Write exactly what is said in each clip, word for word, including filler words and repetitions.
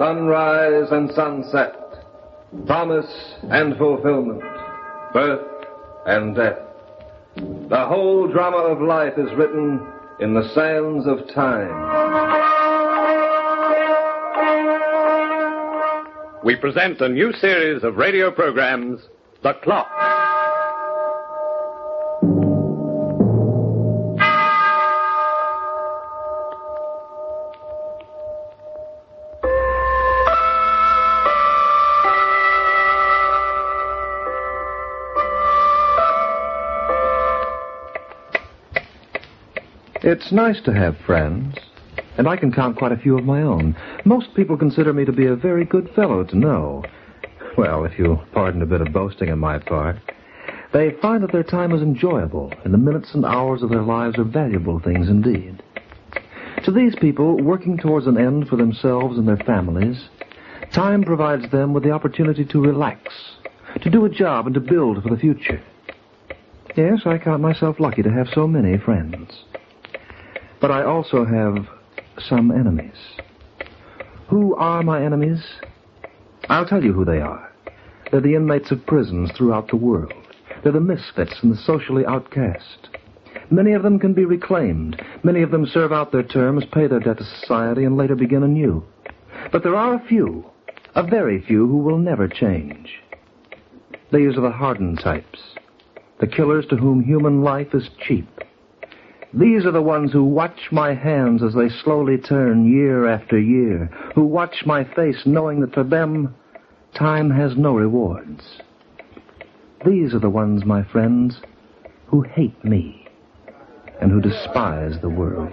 sunrise and sunset, promise and fulfillment, birth and death. The whole drama of life is written in the sands of time. We present a new series of radio programs, The Clock. It's nice to have friends, and I can count quite a few of my own. Most people consider me to be a very good fellow to know. Well, if you pardon a bit of boasting on my part, they find that their time is enjoyable, and the minutes and hours of their lives are valuable things indeed. To these people, working towards an end for themselves and their families, time provides them with the opportunity to relax, to do a job and to build for the future. Yes, I count myself lucky to have so many friends. But I also have some enemies. Who are my enemies? I'll tell you who they are. They're the inmates of prisons throughout the world. They're the misfits and the socially outcast. Many of them can be reclaimed. Many of them serve out their terms, pay their debt to society, and later begin anew. But there are a few, a very few, who will never change. These are the hardened types, the killers to whom human life is cheap. These are the ones who watch my hands as they slowly turn year after year, who watch my face knowing that for them, time has no rewards. These are the ones, my friends, who hate me and who despise the world.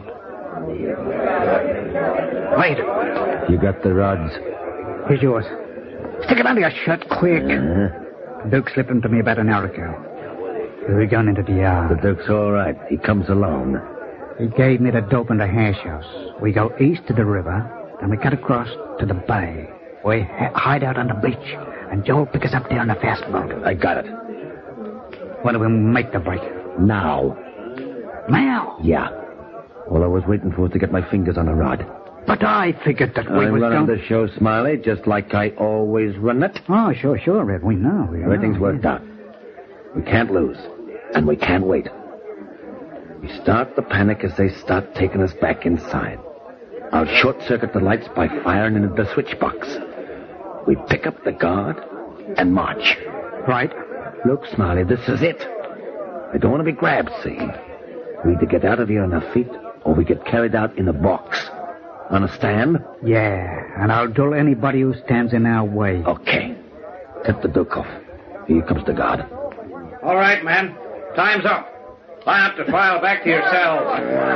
Wait. You got the rods? Here's yours. Stick it under your shirt, quick. Uh-huh. Duke slipped them to me about an hour ago. We're going into the yard. The Duke's all right. He comes alone. He gave me the dope in the hash house. We go east to the river, then we cut across to the bay. We ha- hide out on the beach, and Joe'll pick us up there on the fast boat. I got it. When do we make the break? Now. Now? Yeah. All I was waiting for was to get my fingers on a rod. But I figured that we I'm was running going... the show, Smiley, just like I always run it. Oh, sure, sure, Red. We know. We Everything's know. worked out. We can't lose. And we can't wait. We start the panic as they start taking us back inside. I'll short-circuit the lights by firing into the switch box. We pick up the guard and march. Right. Look, Smiley, this is it. I don't want to be grabbed, see? We either get out of here on our feet, or we get carried out in a box. Understand? Yeah, and I'll duel anybody who stands in our way. Okay. Tip the Duke off. Here comes the guard. All right, man. Time's up. Line up to file back to your cells.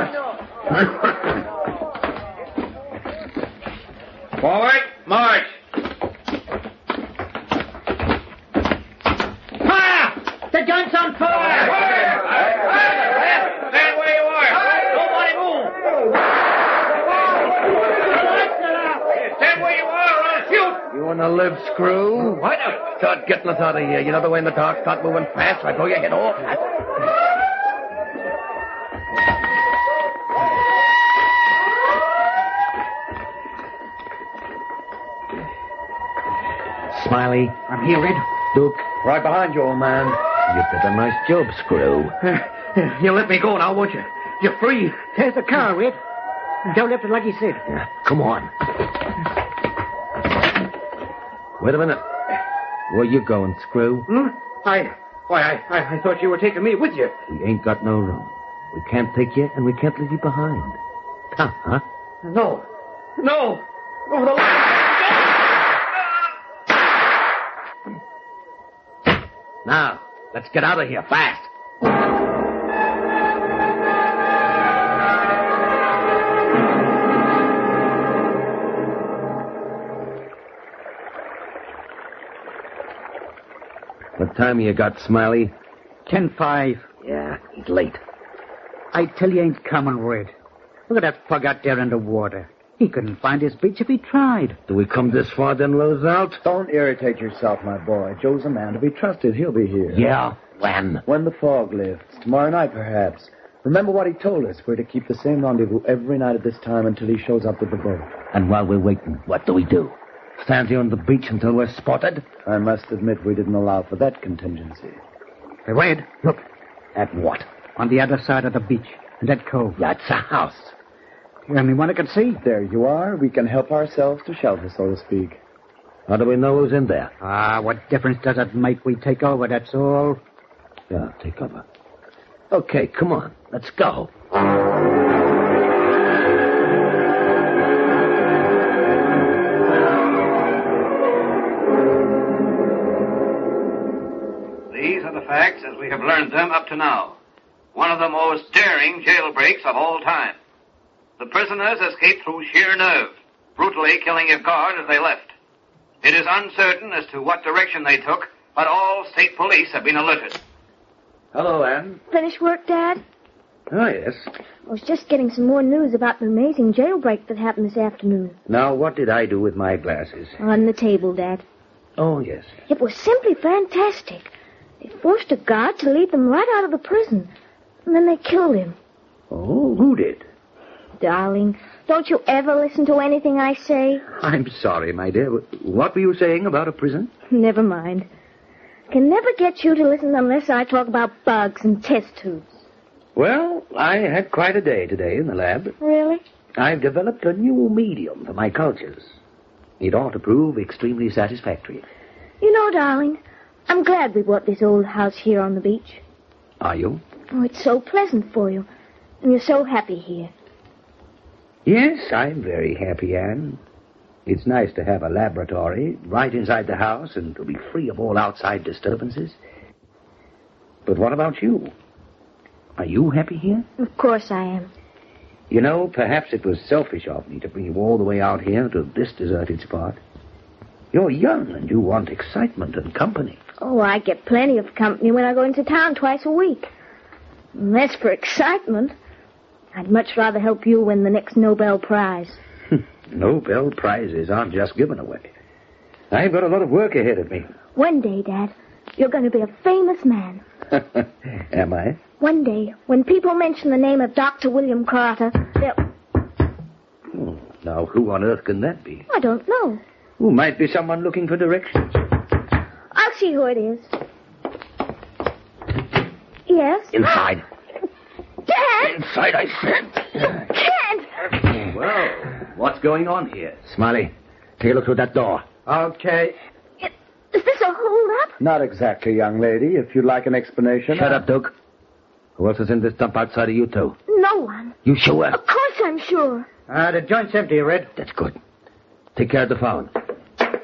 Forward, march. Fire! The gun's on fire! Stand where you are. Nobody move. Stand where you are or I'll shoot. You want to live, Screw? What? Start getting us out of here. You know the way in the dark, start moving fast, I blow your head off. Smiley. I'm here, Red. Duke. Right behind you, old man. You did a nice job, Screw. You let me go now, won't you? You're free. There's the car, Red. Joe left it like he said. Yeah, come on. Wait a minute. Where you going, Screw? Hmm? I... Why, I, I, I thought you were taking me with you. We ain't got no room. We can't take you, and we can't leave you behind. Come, huh? No. No. Over the line. Now, let's get out of here fast. What time you got, Smiley? Ten five. Yeah, he's late. I tell you, ain't coming, Red. Look at that pug out there in the water. He couldn't find his beach if he tried. Do we come this far, then lose out? Don't irritate yourself, my boy. Joe's a man to be trusted. He'll be here. Yeah, when? When the fog lifts. Tomorrow night, perhaps. Remember what he told us. We're to keep the same rendezvous every night at this time until he shows up with the boat. And while we're waiting, what do we do? Stand here on the beach until we're spotted? I must admit we didn't allow for that contingency. Hey, Wade, look. At what? On the other side of the beach. In that cove. That's a house. The only one I can see. There you are. We can help ourselves to shelter, so to speak. How do we know who's in there? Ah, what difference does it make? We take over, that's all. Yeah, take cover. Okay, come on. Let's go. These are the facts as we have learned them up to now. One of the most daring jailbreaks of all time. The prisoners escaped through sheer nerve, brutally killing a guard as they left. It is uncertain as to what direction they took, but all state police have been alerted. Hello, Anne. Finished work, Dad? Oh, yes. I was just getting some more news about the amazing jailbreak that happened this afternoon. Now, what did I do with my glasses? On the table, Dad. Oh, yes. It was simply fantastic. They forced a guard to lead them right out of the prison. And then they killed him. Oh, who did? Darling, don't you ever listen to anything I say? I'm sorry, my dear. What were you saying about a prison? Never mind. Can never get you to listen unless I talk about bugs and test tubes. Well, I had quite a day today in the lab. Really? I've developed a new medium for my cultures. It ought to prove extremely satisfactory. You know, darling, I'm glad we bought this old house here on the beach. Are you? Oh, it's so pleasant for you. And you're so happy here. Yes, I'm very happy, Anne. It's nice to have a laboratory right inside the house and to be free of all outside disturbances. But what about you? Are you happy here? Of course I am. You know, perhaps it was selfish of me to bring you all the way out here to this deserted spot. You're young and you want excitement and company. Oh, I get plenty of company when I go into town twice a week. And as for excitement, I'd much rather help you win the next Nobel Prize. Nobel Prizes aren't just given away. I've got a lot of work ahead of me. One day, Dad, you're going to be a famous man. Am I? One day, when people mention the name of Doctor William Carter, they'll... Oh, now, who on earth can that be? I don't know. Who might be someone looking for directions? I'll see who it is. Yes? Inside. Dad! Inside, I said. Dad! Well, what's going on here? Smiley, take a look through that door. Okay. Is, is this a hold-up? Not exactly, young lady. If you'd like an explanation... Shut up, Duke. Who else is in this dump outside of you two? No one. You sure? Of course I'm sure. Uh, the joint's empty, Red. That's good. Take care of the phone. Dad,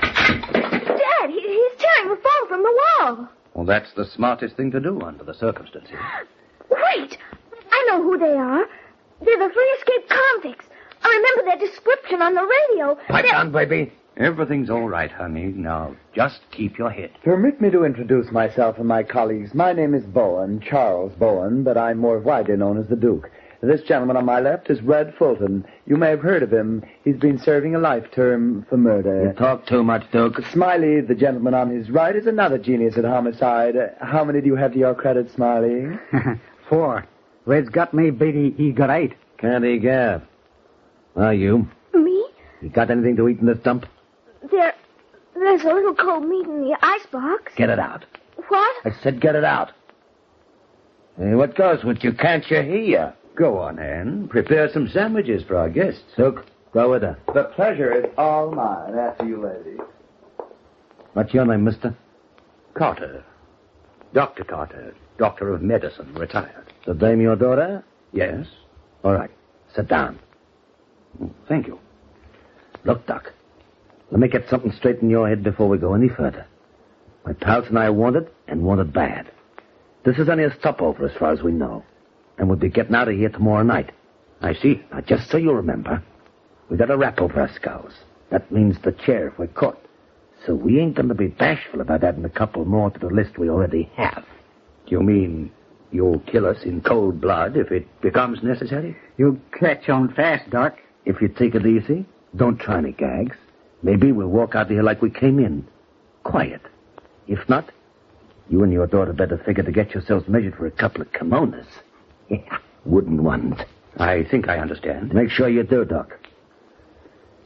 he, he's tearing the phone from the wall. Well, that's the smartest thing to do under the circumstances. Wait! I know who they are. They're the three escaped convicts. I remember their description on the radio. Pipe They're... down, baby. Everything's all right, honey. Now, just keep your head. Permit me to introduce myself and my colleagues. My name is Bowen, Charles Bowen, but I'm more widely known as the Duke. This gentleman on my left is Red Fulton. You may have heard of him. He's been serving a life term for murder. You talk too much, Duke. Smiley, the gentleman on his right, is another genius at homicide. How many do you have to your credit, Smiley? Four. Red's got me beat. He, he got eight. Candy Gav. Are you? Me? You got anything to eat in this dump? There, there's a little cold meat in the icebox. Get it out. What? I said get it out. Hey, what goes with you? Can't you hear? Go on, Anne. Prepare some sandwiches for our guests. Duke, go with her. The pleasure is all mine. After you, lady. What's your name, mister? Carter. Doctor Carter. Doctor of medicine, retired. The dame your daughter? Yes? All right. Sit down. Thank you. Look, Doc. Let me get something straight in your head before we go any further. My pals and I want it, and want it bad. This is only a stopover as far as we know. And we'll be getting out of here tomorrow night. I see. Now, just so you remember, we got a rap over our skulls. That means the chair if we're caught. So we ain't going to be bashful about adding a couple more to the list we already have. You mean you'll kill us in cold blood if it becomes necessary? You'll catch on fast, Doc. If you take it easy, don't try any gags. Maybe we'll walk out of here like we came in. Quiet. If not, you and your daughter better figure to get yourselves measured for a couple of kimonos. Yeah, wooden ones. I think I understand. Make sure you do, Doc.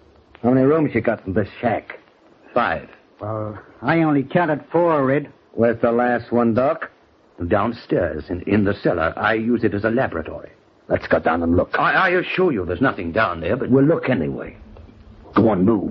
How many rooms you got in this shack? Five. Well, I only counted four, Red. Where's the last one, Doc? Downstairs, in, in the cellar. I use it as a laboratory. Let's go down and look. I, I assure you there's nothing down there, but... We'll look anyway. Go on, move.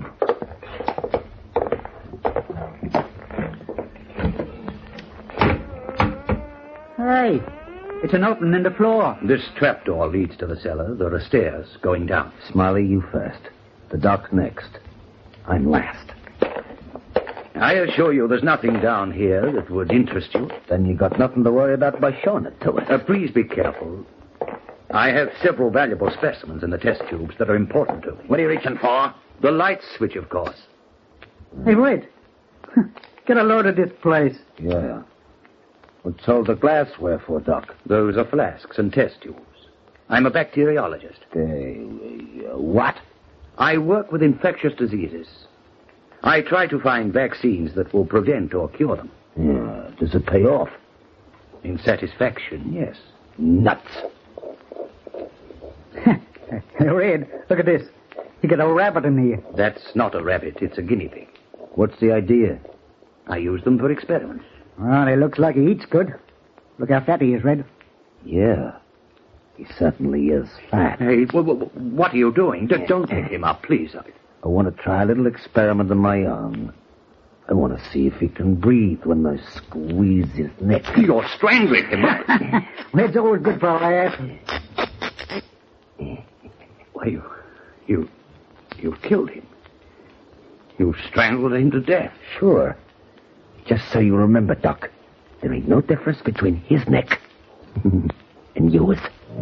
Hey, it's an opening in the floor. This trapdoor leads to the cellar. There are stairs going down. Smiley, you first. The Doc next. I'm last. I assure you there's nothing down here that would interest you. Then you got nothing to worry about by showing it to us. Uh, please be careful. I have several valuable specimens in the test tubes that are important to me. What are you reaching for? The light switch, of course. Hey, Red. Get a load of this place. Yeah. What's all the glassware for, Doc? Those are flasks and test tubes. I'm a bacteriologist. Uh, uh, what? I work with infectious diseases. I try to find vaccines that will prevent or cure them. Yeah. Does it pay off? In satisfaction, yes. Nuts. Hey, Red, look at this. You got a rabbit in here. That's not a rabbit. It's a guinea pig. What's the idea? I use them for experiments. Well, he looks like he eats good. Look how fat he is, Red. Yeah. He certainly is fat. Hey, w- w- what are you doing? D- don't pick him up, please. I... I want to try a little experiment of my own. I want to see if he can breathe when I squeeze his neck. You're strangling him. Red's always good for a laugh. Why, you... You... You've killed him. You've strangled him to death. Sure. Just so you remember, Doc, there ain't no difference between his neck and yours.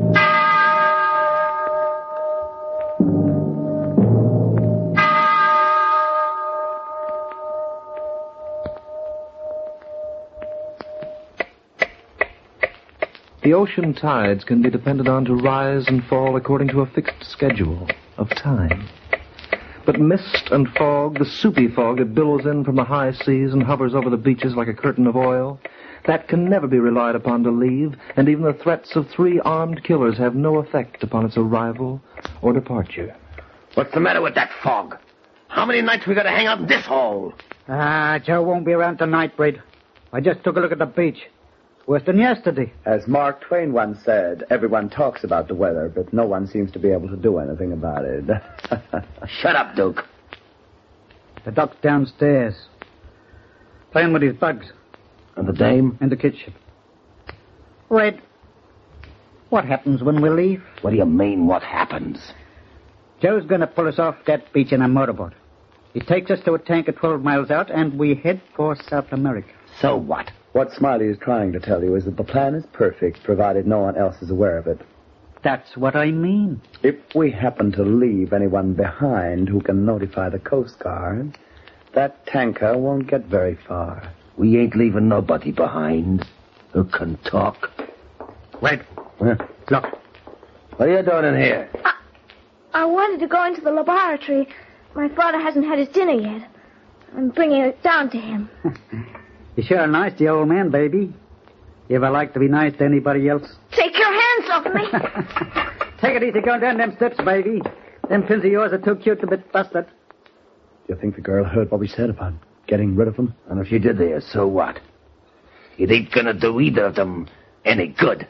The ocean tides can be depended on to rise and fall according to a fixed schedule of time. But mist and fog, the soupy fog that billows in from the high seas and hovers over the beaches like a curtain of oil, that can never be relied upon to leave, and even the threats of three armed killers have no effect upon its arrival or departure. What's the matter with that fog? How many nights we got to hang out in this hole? Ah, Joe won't be around tonight, Red. I just took a look at the beach. Worse than yesterday. As Mark Twain once said, everyone talks about the weather, but no one seems to be able to do anything about it. Shut up, Duke. The Doc's downstairs. Playing with his bugs. And the dame? In the kitchen. Red, what happens when we leave? What do you mean, what happens? Joe's going to pull us off that beach in a motorboat. He takes us to a tanker twelve miles out, and we head for South America. So what? What Smiley is trying to tell you is that the plan is perfect, provided no one else is aware of it. That's what I mean. If we happen to leave anyone behind who can notify the Coast Guard, that tanker won't get very far. We ain't leaving nobody behind who can talk. Wait. Huh? Look. What are you doing in here? I, I wanted to go into the laboratory. My father hasn't had his dinner yet. I'm bringing it down to him. You're sure nice to the old man, baby. You ever like to be nice to anybody else? Take your hands off me. Take it easy going down them steps, baby. Them pins of yours are too cute to be busted. Do you think the girl heard what we said about getting rid of them? And if she did there, so what? It ain't gonna do either of them any good.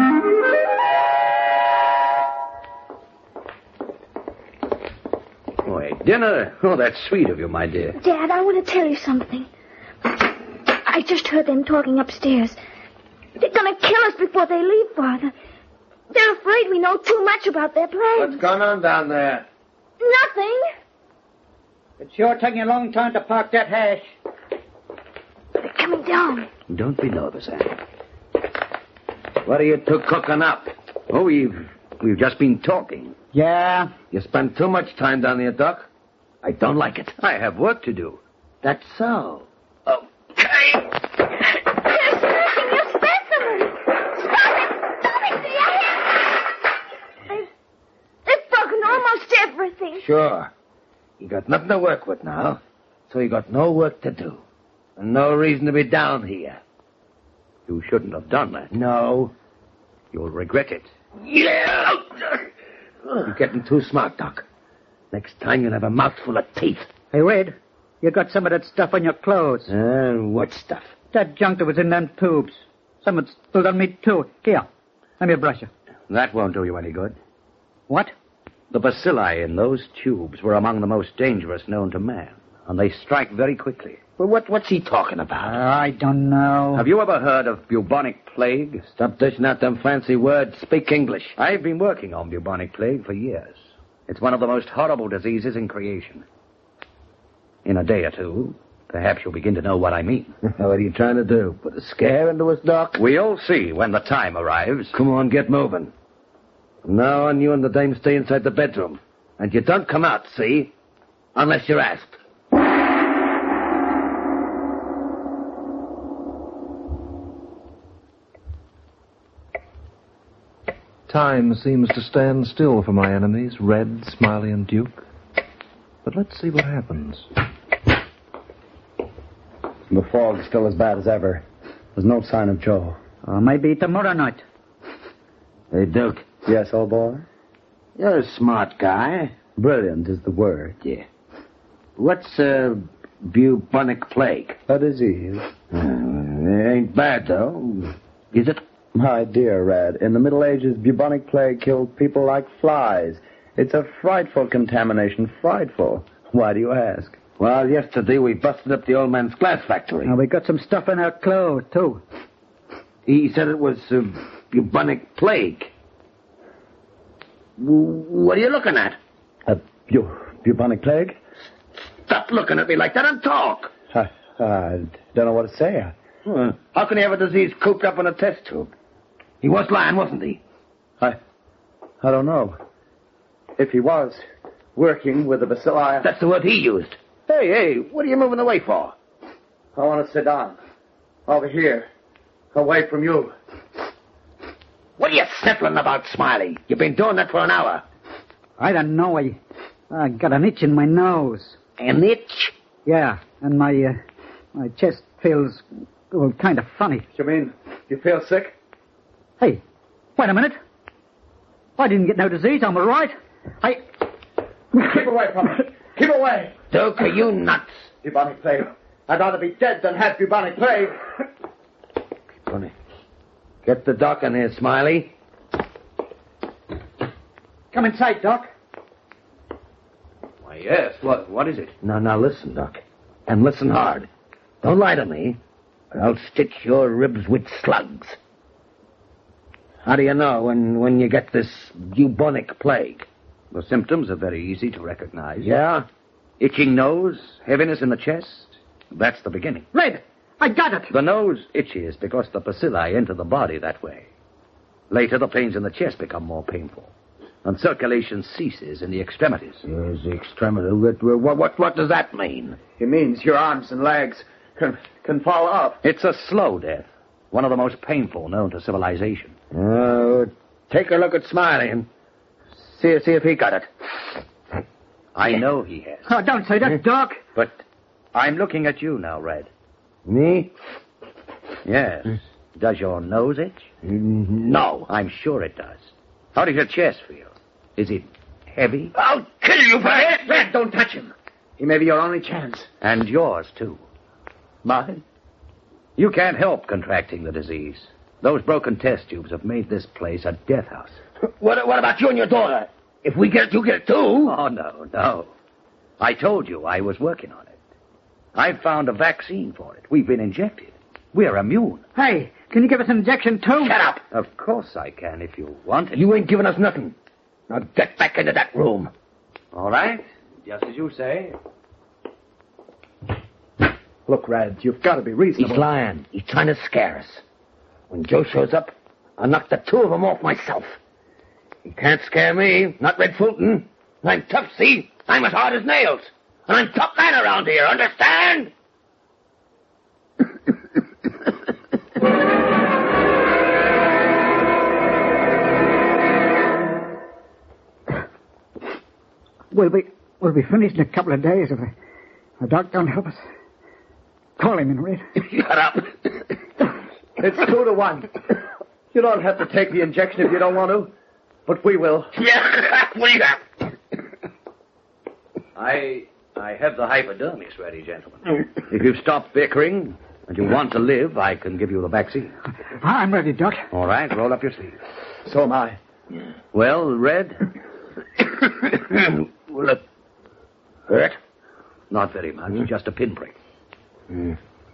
Boy, dinner? Oh, that's sweet of you, my dear. Dad, I want to tell you something. I just heard them talking upstairs. They're going to kill us before they leave, Father. They're afraid we know too much about their plans. What's going on down there? Nothing. It's sure taking a long time to park that hash. They're coming down. Don't be nervous, Anne. What are you two cooking up? Oh, we've we've just been talking. Yeah. You spend too much time down here, Doc. I don't like it. I have work to do. That's so. They're smashing your specimen. Stop it. Stop it. Do you hear? They've, they've broken almost everything. Sure. You got nothing to work with now, so you got no work to do. And no reason to be down here. You shouldn't have done that. No. You'll regret it. Yeah! You're getting too smart, Doc. Next time you'll have a mouthful of teeth. Hey, Red, you got some of that stuff on your clothes. Uh, what stuff? That junk that was in them tubes. Some had spilled on me, too. Here, let me brush you. That won't do you any good. What? The bacilli in those tubes were among the most dangerous known to man, and they strike very quickly. Well, what, what's he talking about? I don't know. Have you ever heard of bubonic plague? Stop dishing out them fancy words. Speak English. I've been working on bubonic plague for years. It's one of the most horrible diseases in creation. In a day or two, perhaps you'll begin to know what I mean. What are you trying to do? Put a scare into us, Doc? We'll see when the time arrives. Come on, get moving. From now on, you and the dame stay inside the bedroom. And you don't come out, see? Unless you're asked. Time seems to stand still for my enemies, Red, Smiley, and Duke. But let's see what happens. The fog's still as bad as ever. There's no sign of Joe. Or maybe tomorrow night. Hey, Duke. Yes, old boy? You're a smart guy. Brilliant is the word. Yeah. What's, uh, bubonic plague? A disease. Uh, it ain't bad, though. Is it? My dear Red, in the Middle Ages, bubonic plague killed people like flies. It's a frightful contamination, frightful. Why do you ask? Well, yesterday we busted up the old man's glass factory. Now, we got some stuff in our clothes, too. He said it was uh, bubonic plague. W- what are you looking at? A bu- bubonic plague? Stop looking at me like that and talk. I, I don't know what to say. Uh, how can he have a disease cooped up in a test tube? He was lying, wasn't he? I, I don't know. If he was working with the bacilli... That's the word he used. Hey, hey, what are you moving away for? I want to sit down. Over here. Away from you. What are you sniffling about, Smiley? You've been doing that for an hour. I don't know. I, I got an itch in my nose. An itch? Yeah, and my, uh, my chest feels, well, kind of funny. You mean you feel sick? Hey, wait a minute. I didn't get no disease. I'm all right. I... Keep away from me. Keep away. Duke, are you nuts? Bubonic plague. I'd rather be dead than have bubonic plague. Funny. Get the doc in here, Smiley. Come inside, Doc. Why, yes. What, what is it? Now, now, listen, Doc. And listen hard. Don't lie to me, or I'll stitch your ribs with slugs. How do you know when, when you get this bubonic plague? The symptoms are very easy to recognize. Yeah? Itching nose, heaviness in the chest. That's the beginning. Red, I got it. The nose itches because the bacilli enter the body that way. Later, the pains in the chest become more painful, and circulation ceases in the extremities. Yes, the extremity. What, what, what does that mean? It means your arms and legs can, can fall off. It's a slow death, one of the most painful known to civilization. Uh, take a look at Smiley and see, see if he got it. I know he has. Oh, don't say that, Doc. But I'm looking at you now, Red. Me? Yes. Does your nose itch? No. I'm sure it does. How does your chest feel? Is it heavy? I'll kill you for it! Red, don't touch him. He may be your only chance. And yours, too. Mine? You can't help contracting the disease. Those broken test tubes have made this place a death house. What, what about you and your daughter? If we get it, you get it too. Oh, no, no. I told you I was working on it. I've found a vaccine for it. We've been injected. We're immune. Hey, can you give us an injection, too? Shut up. Of course I can if you want it. You ain't giving us nothing. Now get back into that room. All right. Just as you say. Look, Red, you've got to be reasonable. He's lying. He's trying to scare us. When Joe shows up, I'll knock the two of them off myself. He can't scare me, not Red Fulton. I'm tough, see? I'm as hard as nails. And I'm top man around here, understand? We'll be, we'll be finished in a couple of days if the, the Doc don't help us. Call him in, Red. Shut up. It's two to one. You don't have to take the injection if you don't want to, but we will. Yeah, we have. I I have the hypodermics ready, gentlemen. If you've stopped bickering and you want to live, I can give you the vaccine. I'm ready, Doc. All right, roll up your sleeve. So am I. Well, Red? Will it hurt? Not very much, Mm. just a pinprick. Mm.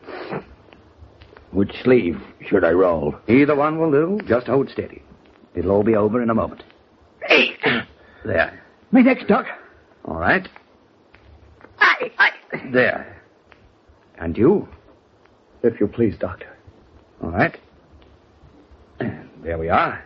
Which sleeve should I roll? Either one will do. Just hold steady. It'll all be over in a moment. Hey. There. Me next, Doc. All right. I, I... There. And you? If you please, Doctor. All right. There we are.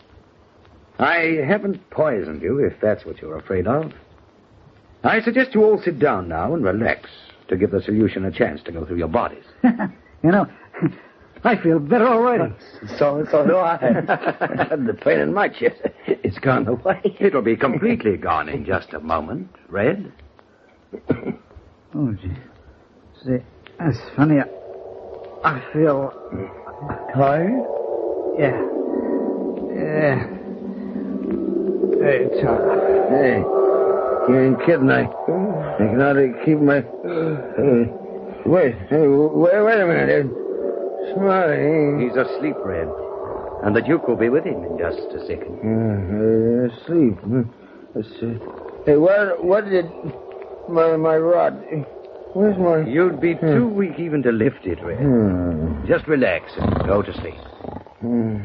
I haven't poisoned you, if that's what you're afraid of. I suggest you all sit down now and relax to give the solution a chance to go through your bodies. You know, I feel better already. So, so do I. The pain in my chest, it's gone away. It'll be completely gone in just a moment, Red. Oh, gee. See, that's funny. I, I feel... Tired? Yeah. Yeah. Hey, Charles. Hey, you ain't kidding. I, I can hardly keep my... Uh, wait, hey, wait, wait a minute. Smiley. He's asleep, Red. And the Duke will be with him in just a second. Uh, uh, asleep. Let's see. Hey, what, what did my, my rod... Where's my... You'd be too weak even to lift it, Red. Hmm. Just relax and go to sleep. Hmm.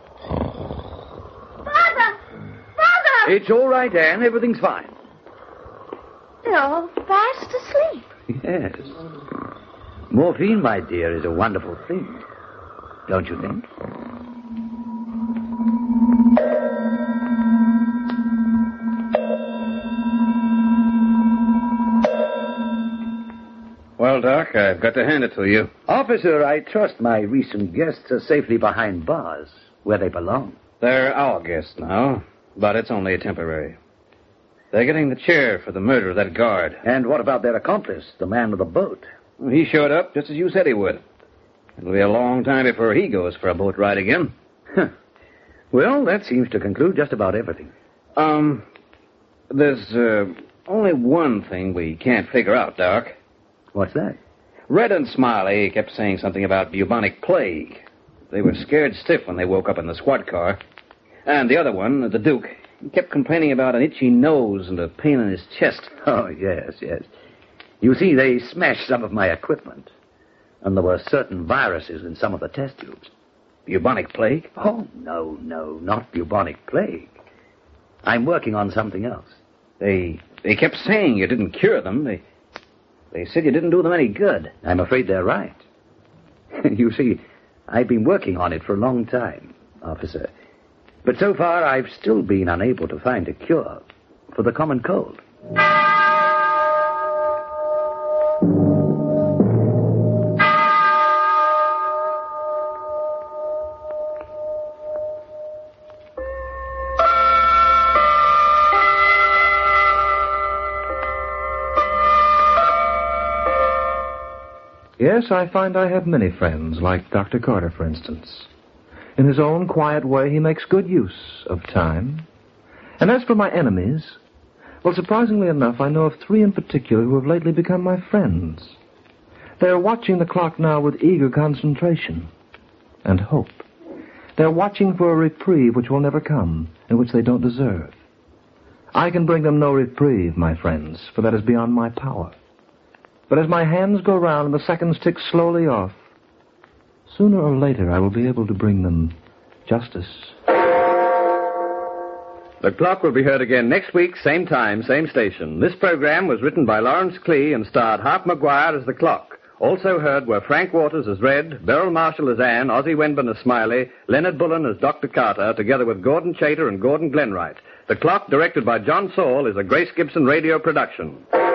Father! Father! It's all right, Anne. Everything's fine. You're fast asleep. Yes. Morphine, my dear, is a wonderful thing. Don't you think? Well, Doc, I've got to hand it to you. Officer, I trust my recent guests are safely behind bars, where they belong. They're our guests now, but it's only temporary. They're getting the chair for the murder of that guard. And what about their accomplice, the man with the boat? He showed up just as you said he would. It'll be a long time before he goes for a boat ride again. Huh. Well, that seems to conclude just about everything. Um, there's uh, only one thing we can't figure out, Doc. What's that? Red and Smiley kept saying something about bubonic plague. They were scared stiff when they woke up in the squad car. And the other one, the Duke, he kept complaining about an itchy nose and a pain in his chest. Oh, yes, yes. You see, they smashed some of my equipment. And there were certain viruses in some of the test tubes. Bubonic plague? Oh, no, no, not bubonic plague. I'm working on something else. They they kept saying you didn't cure them. They they said you didn't do them any good. I'm afraid they're right. You see, I've been working on it for a long time, officer. But so far, I've still been unable to find a cure for the common cold. Yes, I find I have many friends, like Doctor Carter, for instance. In his own quiet way, he makes good use of time. And as for my enemies, well, surprisingly enough, I know of three in particular who have lately become my friends. They are watching the clock now with eager concentration and hope. They're watching for a reprieve which will never come and which they don't deserve. I can bring them no reprieve, my friends, for that is beyond my power. But as my hands go round and the seconds tick slowly off, sooner or later I will be able to bring them justice. The Clock will be heard again next week, same time, same station. This program was written by Lawrence Klee and starred Harp Maguire as the Clock. Also heard were Frank Waters as Red, Beryl Marshall as Anne, Ozzie Wenburn as Smiley, Leonard Bullen as Doctor Carter, together with Gordon Chater and Gordon Glenwright. The Clock, directed by John Saul, is a Grace Gibson radio production.